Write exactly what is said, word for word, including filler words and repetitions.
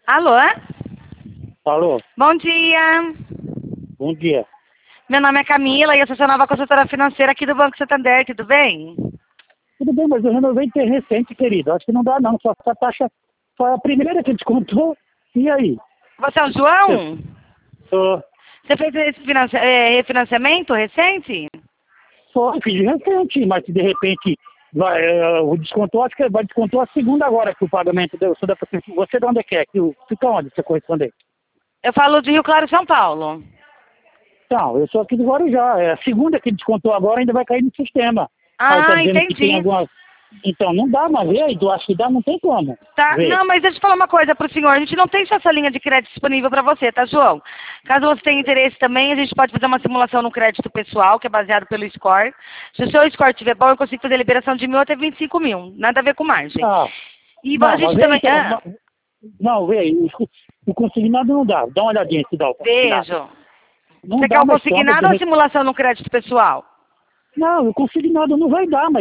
Alô? Alô, Bom dia. bom dia. Meu nome é Camila e eu sou sua nova consultora financeira aqui do Banco Santander, tudo bem? Tudo bem, mas eu renovei ter recente, querido. Acho que não dá não, só essa taxa foi a primeira que descontou. E aí? Você é o João? Só, Você fez esse financia- eh, refinanciamento recente? só fiz recente, mas se de repente vai, eh, o descontou, acho que vai descontou a segunda agora que o pagamento deu. Sou da prefeitura. Você de onde é que é? Que o- Fica onde você corresponde? Eu falo de Rio Claro, São Paulo. Não, eu sou aqui do Guarujá. É a segunda que descontou agora, ainda vai cair no sistema. Aí tá Ah, dizendo que tem entendi. alguma... Então, não dá, mas e aí? Tu acha que dá? Não tem como Tá, ver. não, mas deixa eu falar uma coisa pro senhor. A gente não tem só essa linha de crédito disponível para você, tá, João? Caso você tenha interesse também, a gente pode fazer uma simulação no crédito pessoal, que é baseado pelo score. Se o seu score estiver bom, eu consigo fazer liberação de mil até vinte e cinco mil. Nada a ver com margem. Ah, E a não, mas gente vê também... então... Ah, Não, não, vê aí. O, o consignado não dá. Dá uma olhadinha se dá o consignado. beijo. Não Você quer dá o mais sombra consignado de... ou a re- simulação no crédito pessoal? Não, o consignado não vai dar, mas